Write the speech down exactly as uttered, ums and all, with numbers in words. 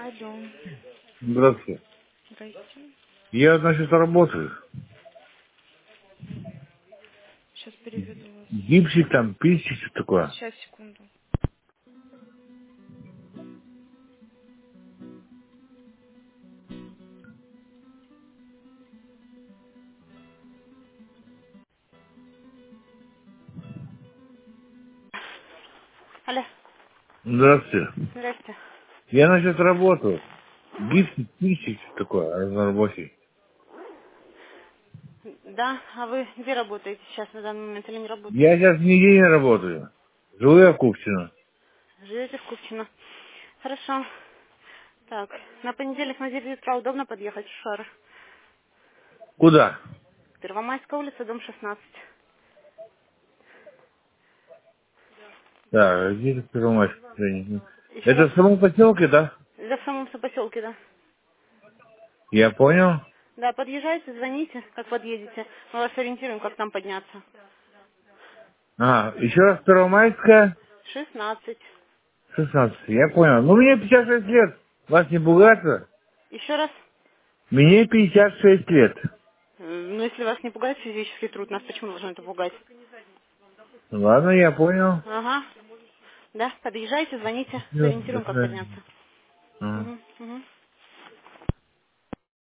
Алло. Здравствуйте. Здрасте. Я, значит, работаю. Сейчас переведу вас. Гипсик там, писик, что такое. Сейчас, секунду. Алло. Здравствуйте. Здрасте. Я, значит, работаю. Гипсик, писик, что такое, разнорабочий. Да, а вы где работаете сейчас на данный момент или не Я работаете? сейчас нигде не работаю. Живу я в Купчино. Живете в Купчино. Хорошо. Так, на понедельник на девять утра удобно подъехать в Шар. Куда? Первомайская улица, дом шестнадцать. Да, где-то в Первомайске. Еще Это раз. в самом поселке, да? Да в самом поселке, да. Я понял. Да, подъезжайте, звоните, как подъедете. Мы вас ориентируем, как там подняться. А, еще раз Первомайская, шестнадцать. шестнадцать. Я понял. Ну, мне пятьдесят шесть лет. Вас не пугаться? Еще раз. Мне пятьдесят шесть лет. М, Ну, если вас не пугает физический труд, нас почему должно это пугать? Ладно, я понял. Ага. Да, подъезжайте, звоните, Всё, до сориентируем, как свидания. подняться. Ага. Угу, угу.